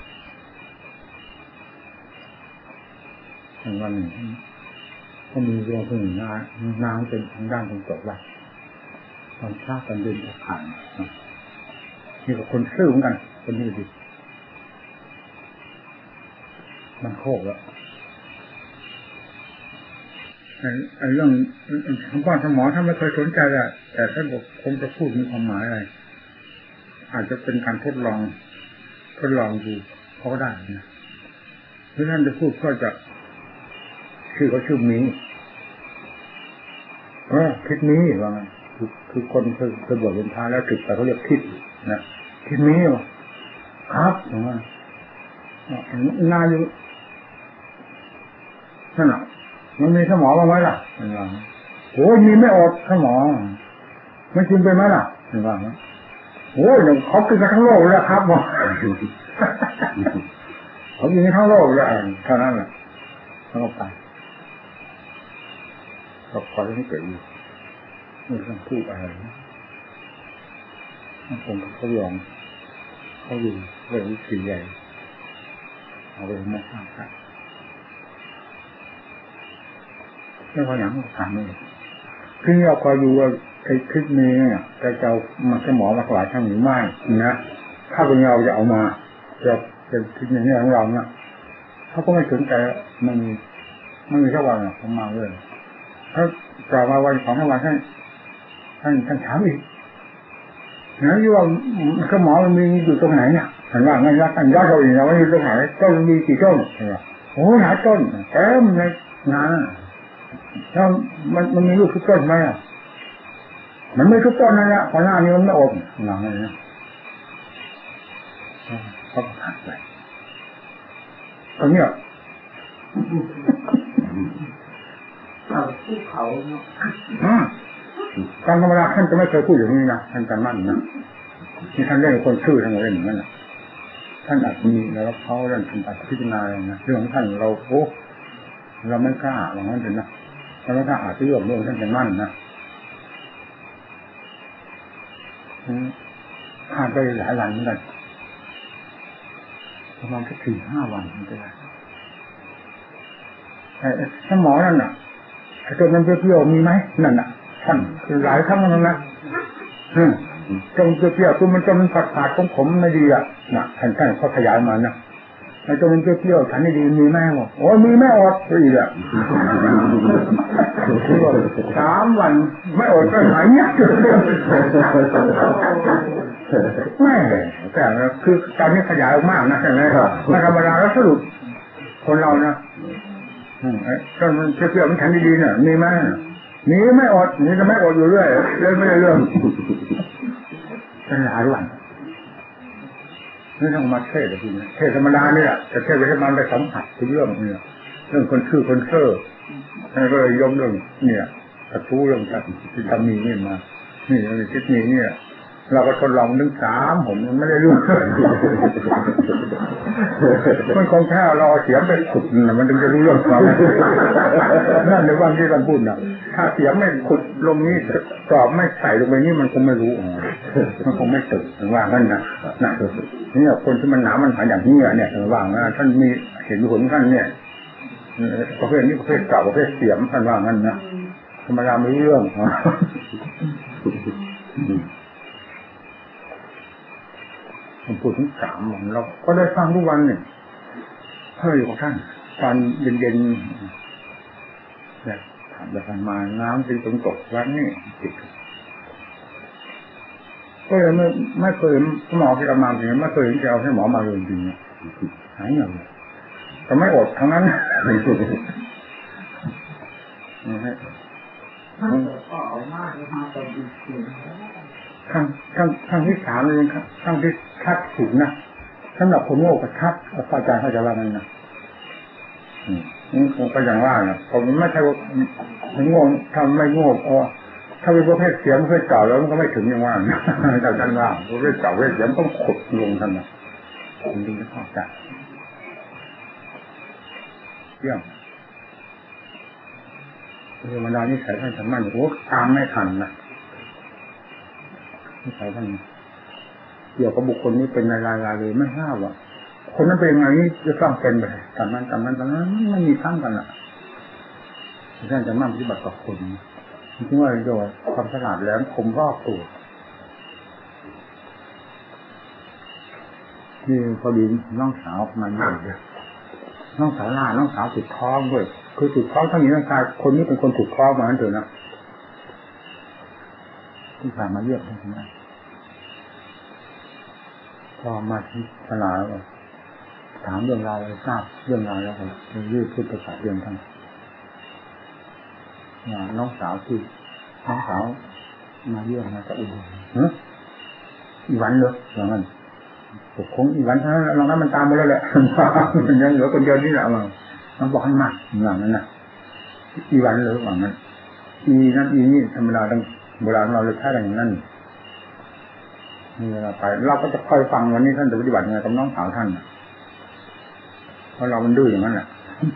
S2: ทางวันนี้ก็มีเรื่องพึ่งน้ำเป็นทางด้านตรงตกว่าตอนชาติกันเดินผ่านนี่กับคนซื่อเหมือนกันคนนี้ดิมันโคกแล้วเรื่องของก้อนสมองท่านไม่เคยสนใจแหละแต่ท่านบอกคงจะพูดมีความหมายอะไรอาจจะเป็นการทดลองดูเขาก็ได้นะหรือท่านจะพูดก็จะชื่อเขาชื่อนี้ทิศนี้ว่าไงคือคนเคยบวชเป็นพระแล้วติดแต่เขาเรียกทิศนะทิศนี้ครับอย่างนั้นน่าอยู่นั่นแหละมันมีสมองบ้างไหมล่ะมันว่าโอ้ยมีไม่อดสมองไม่จริงเป็นไหมล่ะมันว่าโอ้ยเขากินกันทั้งโลกเลยครับบอกเขากินกันทั้งโลกเลยเท่านั้นแหละแล้วก็ไปก็คอยให้เกิดอยู่ไม่ต้องพูดอะไรผมเขายอมเขาอยู่เรื่องวิธีใหญ่เอาไปไม่ทราบครับไม่พออย่างถามเลยคือเราคอยดูว่าไอ้คลิปนี้จะเอามาสมองมาถวายท่านหรือไม่นะถ้าเป็นเราจะเอามาจะเป็นคลิปนี้ของเราเนี่ยเขาก็ไม่สนใจมันมีแค่วันเขามาเลยถ้ากล่าวมาวันของวันท่านถามอีกนะที่ว่าสมองมันมีอยู่ตรงไหนเนี่ยท่านว่างั้นท่านย้อนเราอีกนะว่าอยู่ตรงไหนต้นมีกี่ต้นโอ้หลายต้นเต็มเลยนะแล้วมันมีลูกทุกต้นไหมมันไม่ทุกต้นนั่นแหละพอหน้านี้มันไม่อมหลังเลยนะเขาผ่านไปตรงนี้
S3: ภูเขา
S2: การธรรมดาท่านจะไม่เคยพูดอย่างนี้นะท่านจำมั่นนะที่ท่านเล่นคนชื่อทั้งหมดอย่างนั้นท่านอาจมีแล้วเขาเรื่องการพิจารณาอะไรนะเรื่องของท่านเราไม่กล้าอย่างนั้นเลยนะเราไม่กล้าอาจจะเรื่องท่านจำมั่นนะผ่านไปหลายวันเหมือนกันประมาณสัก 4-5 วันมันจะได้สมองนั่นน่ะจนมันเปรี้ยวมีไหมนั่นน่ะท่านคือหลายครั้งแล้วนะจนเปรี้ยวคือมันจนมันผัดๆขมๆไม่ดีอ่ะนะท่านเขาขยายมานะไอ้จนมันเปรี้ยวฉันไม่ดีมีแม่บอกโอ้มีแม่อดอีกอ่ะ3 วันไม่อดก็หายเงี้ยแม่แต่คือการนี้ขยายมากนะใช่ไหมครับไม่ธรรมดาแล้วสรุปคนเรานะก็มันเปรี้ยวมันฉันดีๆเนี่ยมีไหมมีไม่อดนี่จะไม่อดอยู่เรื่อยเลยไม่ได้เรื่องเป็นหลายวันนี่ต้องมาเทศทีนี้เทศธรรมดาเนี่ยแต่เทศไปให้มันไปสัมผัสถึงเรื่องเนี่ยเรื่องคนชื่อคนเซ่อแล้วก็ยกเรื่องเนี่ยกระทู้เรื่องที่ทำมีนี่มานี่เรื่องคิดนี้เนี่ยเราก็ทดลองถึง3 ผมไม่ได้เรื่องมันคงแค่เราเสียงไปขุดมันถึงจะรู้เรื่องความนั่นในวันที่เราพูดนะถ้าเสียงไม่ขุดลงนี้ตอบไม่ใส่ลงไปนี่มันคงไม่รู้มันคงไม่ตึกว่างั้นนะนี่คนที่มันหนามันหาอย่างนี้เนี่ยว่างนะท่านมีเห็นผลท่านเนี่ยประเภทนี้ประเภทเก่าประเภทเสียงท่านว่างั้นนะธรรมดาไม่เรื่องผมพูดถึง3 วันเราก็ได้ฟังทุกวันเนี่ยเฮ้ยของท่านตอนเย็นๆเนี่ยผ่านไปผ่านมาน้ำเป็นตกวันนี่ติดก็เลยไม่เคยหมอที่ทำมาอย่างนี้ไม่เคยจะเอาให้หมอมาเลยจริงๆหายอย่างแต่ไม่อดทั้งนั้น
S3: ถ้าก็ออกมาจะมาเป็นอีกสิ่ง
S2: ข้างที่3เลยครับข้างที่ทัดถูกนะสำหรับคนโง่กับทัดอาจารย์เขาจะว่ามันนะนี่คงก็อย่างว่านะผมไม่ใช่ว่าโง่ทำไม่โง่ถ้าเป็นประเภทเสียงประเภทเก่าแล้วมันก็ไม่ถึงอย่างว่านะแต่ท่านว่าประเภทเก่าประเภทเสียงต้องขุดลงท่านนะผมดูจะเข้าใจเยี่ยมธรรมดานี่ใส่ท่านสำคัญโอ้ตามไม่ทันนะนี่ใส่ท่านเกี่ยวกับบุคคลนี้เป็นรายๆเลยไม่ทราบว่าคนนั้นเป็นยังไงนี่จะต้องเป็นไปตามนั้นไม่มีทั้งกันล่ะท่านจะมั่นปฏิบัติกับคนจริงๆว่าโดยความฉลาดแหลมคมรอบตัวนี่พอดีน้องสาวมาเนี่ยน้องสาวน้องสาวติดท้องด้วยคือติดท้องทั้งนี้ร่างกายคนนี้เป็นคนถูกท้องมาอันเถอะนะที่ผ่านมาเยี่ยมท่านนะพอมาที่ศาลาถามเรื่องราวทราบเรื่องราวแล้วก็ยืดพูดประสาทเรื่องท่านน้องสาวมาเยี่ยมมาจะอุ่นอีวันเลยอย่างนั้นผมคงอีวันนั้นลองนั้นมันตามมาแล้วแหละมันยังเหลือคนเดียวนี่แหละมันบอกให้มากอย่างนั้นนะอีวันเลยอย่างนั้นอีนั่นอีนี่ธรรมดาตั้งโบราณเราเลยใช้อย่างนั้นนี่เวลาไปเราก็จะคอยฟังวันนี้ท่านจะปฏิบัติยังไงกับน้องสาวท่านเพราะเรามันดื้ออย่างนั้นแหละ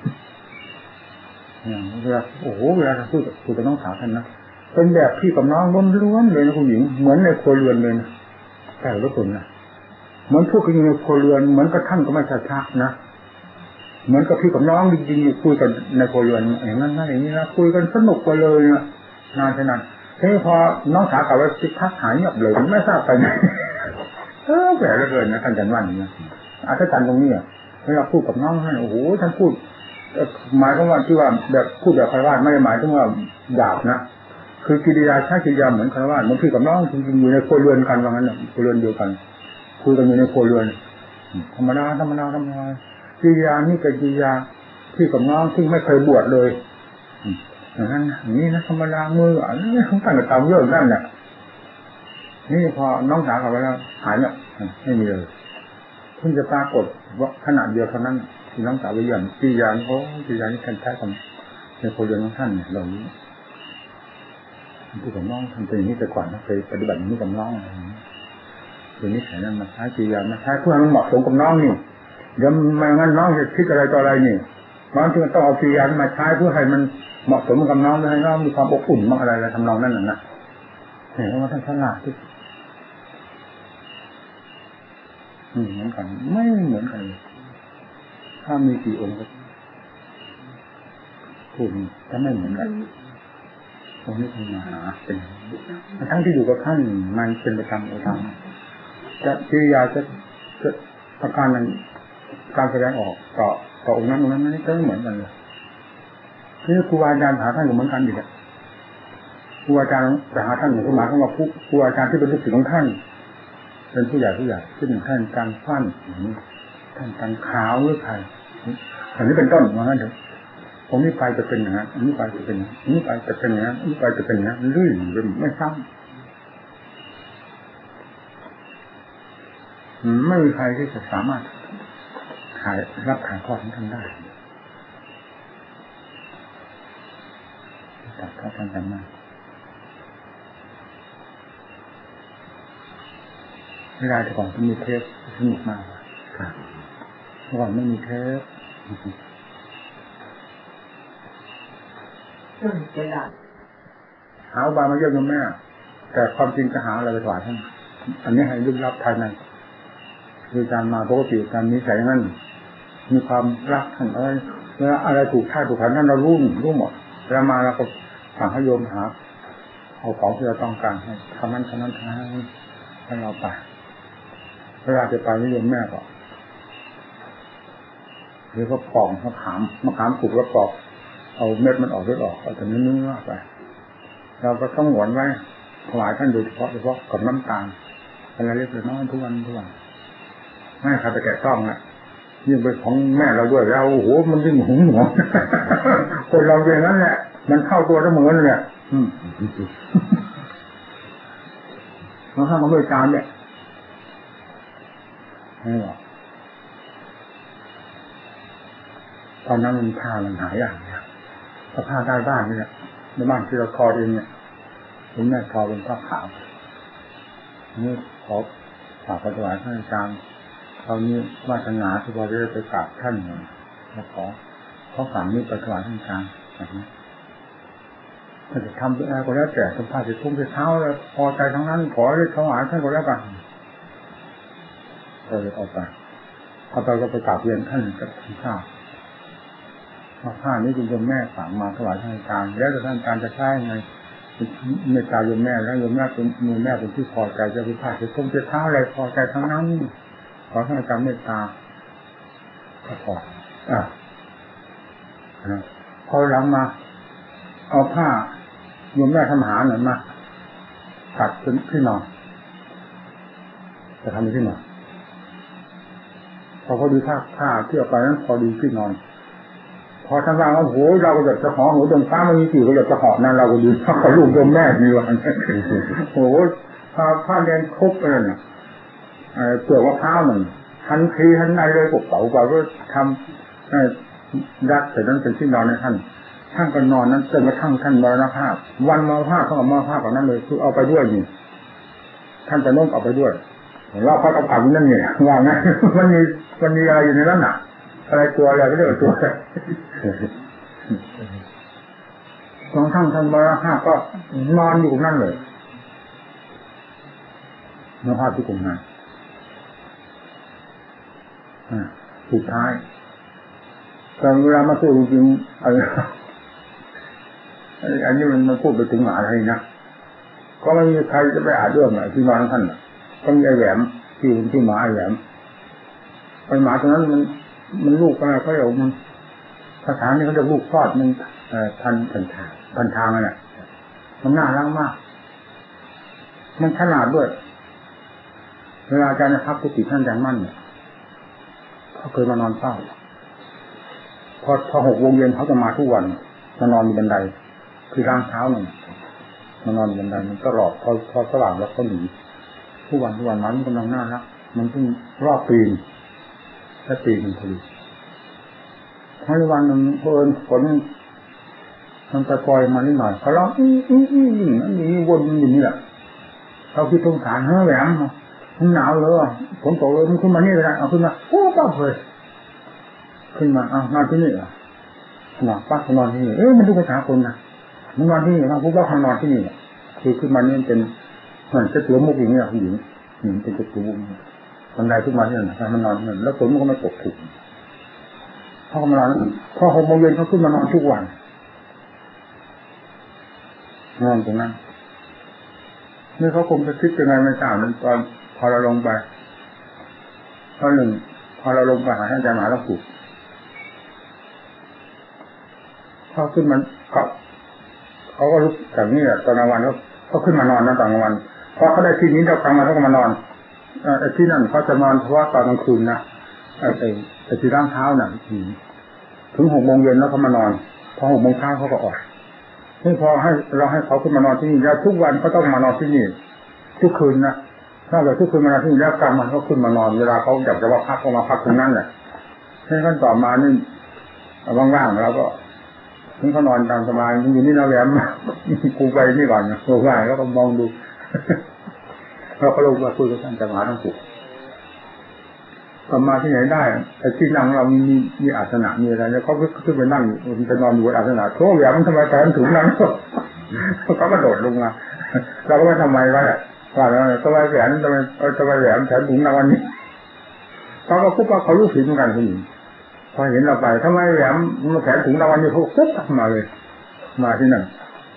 S2: เวลาเวลาพูดกับน้องสาวท่านนะเป็นแบบพี่กับน้องล้วนๆเลยนะคุณหญิงเหมือนในครัวเรือนเลยนะแต่ละคนนะเหมือนพูดกันในครัวเรือนเหมือนกับท่านก็ไม่ชักนะเหมือนกับพี่กับน้องจริงๆคุยกันในครัวเรือนอย่างนั้นอย่างนี้นะคุยกันสนุกไปเลยนะนานขนาดทีนี้พอน้องสาวกลับไปพักหายเงียบเลยไม่ทราบไปไหนแปลกเหลือเกินนะท่านจันวันอย่างนี้อาจารย์ตรงนี้เวลาพูดกับน้องท่านโอ้โหท่านพูดหมายถึงว่าที่ว่าแบบพูดแบบคารวะไม่ได้หมายถึงว่าหยาบนะคือกิริยาใช้กิริยาเหมือนคารวะเหมือนพี่กับน้องจริงๆอยู่ในครัวเรือนกันว่างั้นครัวเรือนเดียวกันคุยกันอยู่ในครัวเรือนธรรมดากิริยานี่เป็นกิริยาพี่กับน้องที่ไม่เคยบวชเลยอย่างนั้นนี่นะธรรมดามือนี่ต้องตั้งแต่ตามเยอะนั่นแหละนี่พอน้องสาวเขาไปแล้วหายเนี่ยไม่มีเลยเพิ่งจะปรากฏว่าขนาดเดียวเท่านั้นที่น้องสาวไปเยี่ยมกิริยานี่ท่านใช้กันในครัวเรือนของท่านเหล่านี้พี่กับน้องทำเป็นอย่างนี้แต่ก่อนเคยปฏิบัติอย่างนี้กับน้องอะไรอย่างนี้เดี๋ยวนี้ใช้นั่นมาใช้กิริยามาใช้เพื่อให้มันเหมาะสมกับน้องนี่เดี๋ยวไม่งั้นน้องจะคิดอะไรต่ออะไรนี่น้องจึงต้องเอากิริยามาใช้เพื่อให้มันเหมาะสมกับน้องให้น้องมีความอบอุ่นมากอะไรทำนองนั้นนะเห็นว่าท่านฉลาดที่เหมือนกันไม่เหมือนกันถ้ามีกี่องค์ก็พูดจะไม่เหมือนกันองค์นี้เป็นมหาเป็นทั้งที่อยู่กับท่านมันเป็นประจำประจำจะกิริยาจะประการนั้นการแสดงออกต่อองค์นั้นไม่ก็เหมือนกันเลยนี่ครูอาจารย์หาท่านก็เหมือนกันอยู่แหละครูอาจารย์แต่หาท่านก็หมายถึงว่าครูอาจารย์ที่เป็นลูกศิษย์ของท่านเป็นผู้ใหญ่ซึ่งท่านการฟั่นท่านการขาวหรือใครอันนี้เป็นต้นว่างั้นเถอะผมนี่ไปจะเป็นอย่างนั้นนี่ไปจะเป็นนี่ไปจะเป็นอย่างนั้นนี่ไปจะเป็นอย่างนั้นลื่นไม่ซ้ำไม่มีใครที่จะสามารถรับถ่ายทอดของท่านได้ตัดทอดท่านกันมากเวลาแต่ก่อนมีเทปสนุกมากเมื่อก่อนไม่มีเทปหาบามาเยี่ยมแม่แต่ความจริงจะหาอะไรไปถวายท่านอันนี้ให้ลึกลับภายในคือการมาปกติการนิสัยนั้นมีความรักท่านอะไรถูกท่าถูกขันนั้นเรารู้หมดแล้วมาเราก็สั่งให้โยมหาเอาของที่เราต้องการให้ทำนั้นให้เราไปเวลาจะไปนิยมแม่ก็หรือก็ปอกมะขามปลูกแล้วปอกเอาเม็ดมันออกเอาแต่เนื้อไปเราก็ต้องหวนไว้ถวายท่านโดยเฉพาะกับน้ำตาลอะไรเล็กน้อยทุกวันไม่ใครไปแกะต้องนะยิ่งเป็นของแม่เราด้วยแล้วโอ้โหมันยิ่งหึงหวงคนเราเป็นนั้นแหละมันเข้าตัวเสมอเลยเราทำมาด้วยจานเนี่ยนี่หรอตอนนั้นมันผ้ามันหายอย่างเนี่ยผ้าได้บ้านนี่แหละในบ้านที่เราทอเองเนี่ยผมแม่ทอเป็นผ้าขาวนี่ขอฝากถวายท่านอาจารย์คราวนี้วาสนาที่พอได้ไปกราบท่านแล้วขอฝากนี้ไปถวายท่านอาจารย์แบบนี้ถ้าจะทำอะไรก็แล้วแต่ทำผ้าจะทุ่งจะเท้าแล้วพอใจทั้งนั้นขอได้ถวายท่านก็แล้วกันก็เลยเอาไปก็ไปกราบเรียนท่านกับท่านข้าวผ้านี้คุณโยมแม่ฝากมาถวายท่านอาจารย์แล้วท่านอาจารย์จะใช้ไงเมตตาโยมแม่แล้วโยมแม่เป็นมือแม่เป็นที่พอใจจะพิพาทจะทุ่งจะเท้าอะไรพอใจทั้งนั้นขอท่านอาจารย์เมตตาก็พอพอหลังมาเอาผ้าโยมแม่ทำอาหารหน่อยมาตัดขึ้นนอนจะทำเป็นที่นอนพอดีผ้าที่เอาไปนั้นพอดีขึ้นนอนพอท่านว่าโอ้โหเราก็อยากจะห่อหัวจนฟ้ามันมีกี่ก็อยากจะห่อนั่นเราก็ดีเพราะเขาลูกโยมแม่มีวันโอ้โหผ้าเรียนครบเลยน่ะเปลือกมะพร้าวหนึ่งทันทีทันใดเลยปกเป๋าก็ทำรัดแต่นั้นเป็นที่นอนในท่านก็นอนนั้นจนกระทั่งท่านมรณภาพวันมรณภาพเขาเอามรณภาพแบบนั้นเลยคือเอาไปด้วยนี่ท่านจะโน้มเอาไปด้วยเราเขาเอาผักนั่นเนี่ยว่าไงมันมีอะไรอยู่ในนั้นน่ะอะไรตัวอะไรก็เรียกว่าตัวของท่านมรณภาพก็นอนอยู่นั่นเลยมรณภาพที่กลุ่มนั้นสุดท้ายตอนเวลามาพูดจริงๆอันนี้มันพูดไปถึงหมาอะไรนะก็ไม่มีใครจะไปอ่านเรื่องอะไรที่นอนท่านต้องมีไอ้แหลมที่หมาไอ้แหลมไอ้หมาตรงนั้นมันลูกอะไรเขาเรียกมันภาษาเนี่ยเขาเรียกลูกทอดมันพันทางน่ะมันน่ารักมากมันขนาดด้วยเวลาอาจารย์นะครับกุฏิท่านอาจารย์มั่นเนี่ยเขาเคยมานอนเฝ้าพอ6 โมงเย็นเขาจะมาทุกวันมานอนอยู่บันไดคือร่างเท้าหนึ่งมานอนอยู่บันไดมันก็รอบพอสว่างแล้วก็หนีทุกวันมันกำลังน่ารักมันเพิ่งรอบปีนและปีนพอดีทั้งวันนึงฝนมันจะปล่อยมานิดหน่อยเขาร้องนั่นนี่วนอยู่นี่แหละเขาคิดสงสารแหลมมันหนาวเลยฝนตกเลยมันขึ้นมานี่เลยเอาขึ้นมาโอ้ป้าเลยขึ้นมาเอานอนที่นี่เหรอหนาวป้านอนที่นี่มันดูภาษาคนนะมันนอนที่นี่นะพวกเราทำนอนที่นี่คือขึ้นมานี่เป็นเหมือนจะตัวมุกอย่างนี้ผู้หญิงเป็นจะตัวมุกบันไดขึ้นมาที่นั่นมันนอนนั่นแล้วฝนมันก็ไม่ตกถูกเขาก็มานอนพอ6 โมงเย็นเขาขึ้นมานอนทุกวันนอนตรงนั้นนี่เขาคงจะคิดยังไงไม่ทราบนั้นตอนพอเราลงไปพอเราลงไปหาท่านอาจารย์มหาลักษุเขาขึ้นมันเขาก็รู้จากนี้แหละตอนกลางวันเขาขึ้นมานอนนะตอนกลางวันพอเขาได้ที่นี้เรากลางวันเขาก็มานอนที่นั่นเขาจะนอนเพราะว่าตอนกลางคืนนะไอ้ที่ร่างเท้าน่ะถึง6 โมงเย็นแล้วเขามานอนพอ6 โมงเช้าเขาก็ออกนี่พอเราให้เขาขึ้นมานอนที่นี่แล้วทุกวันเขาต้องมานอนที่นี่ทุกคืนนะถ้าเกิดทุกคืนมานอนที่นี่แล้วกลางวันเขาขึ้นมานอนเวลาเขาอยากจะว่าพักก็มาพักตรงนั้นแหละให้ขั้นต่อมานี่ว่างๆแล้วก็ถึงเขานอนตามสบายอยู่นี่เราแหลมกูไปนี่ก่อนนะกูไหวแล้วก็มองดูเราก็ลงมาคุยกับท่านจังหวะทั้งสี่ก็มาที่ไหนได้ไอ้ที่นั่งเรามีอาสนะมีอะไรเนี่ยเขาขึ้นไปนั่งไปนอนอยู่บนอาสนะโธ่แหวนมันทำไมแขนถุงนั่งเขาก็โดดลงมาเราก็ไม่ทำไมวะว่าแล้วทำไมแหวนทำไมแหวนแขนถุงนั่งวันนี้เขาก็พูดว่าเขารู้ผิดเหมือนกันผู้หญิงพอเห็นเราไปทำไมแหวนมันแขนถุงนั่งวันนี้เขาปุ๊บมาเลยมาที่นั่น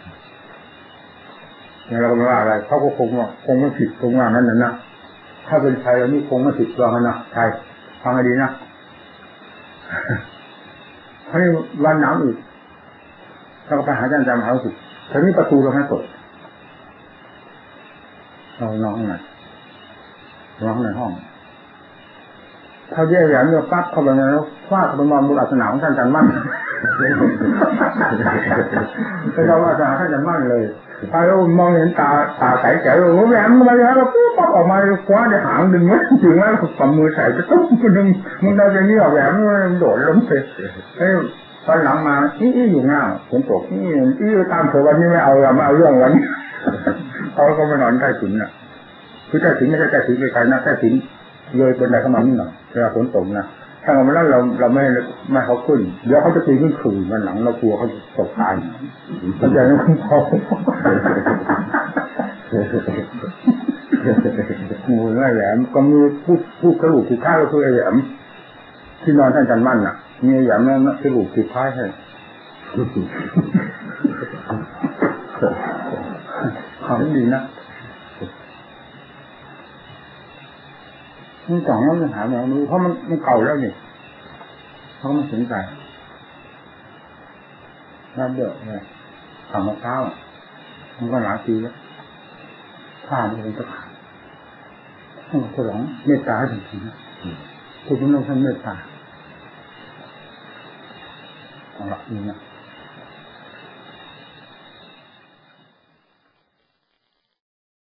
S2: เราก็ไม่ว่าอะไรเขาก็คงไม่ผิดคงว่านั้นนะถ้าเป็นใครเรานี่คงไม่ผิดตัวมันนะใช่ฟังให้ดีนะเขาเรียกวันหนาวอีกเราก็ไปหาอาจารย์จำเขาสิทีนี้ประตูเราให้เปิดเราน้องไงน้องในห้องเขาแย่แหวนเนี่ยปั๊บเข้าไปแล้วฟาดไปนอนบนอัศนาของท่านอาจารย์มั่นไปเราอาจารย์ท่านอาจารย์มั่นเลยไปแล้วมองเห็นตาใสแจ๋วโอ้แหวนมาแล้วก็ปุ๊บปั๊บออกมาคว้าในหางดึงไว้ถึงแล้วก็มือใส่ไปตุ๊บดึงมึงได้เป็นนี่แหวนมันโดดล้มไปตอนหลังมาอยู่หน้าฝนตกตามเถอะวันนี้ไม่เอามาเอาเรื่องวันนี้เขาก็มานอนใต้ถุนน่ะคือใต้ถุนไม่ใช่ใต้ถุนใครนะใต้ถุนเลยบนไดเข้ามานิดหน่อยเวลาฝนตกนะถ้าเราไม่เราไม่เขาขึ้นเดี๋ยวเขาจะปีนขึ้นขื่อมันหลังเรากลัวเขาจะตกตายมันจะไม่พองูไอ้แหลมก็มีพูดกระดูกที่ท้ายก็คือไอ้แหลมที่นอนท่านจันมั่นน่ะมีไอ้แหลมนั่นกระดูกที่ท้ายให้ของดีนะมันจ่องแล้วมันหาแนวนี้เพราะมันเก่าแล้วนี่เขาไม่สนใจน่าเบื่อเนี่ยถังมะพร้าวมันก็หลายปีแล้วผ้ามันเป็นตะขาบต้องฉลองเมตตาจริงๆนะทุกคนต้องทำเมตตาเอาละนี่นะ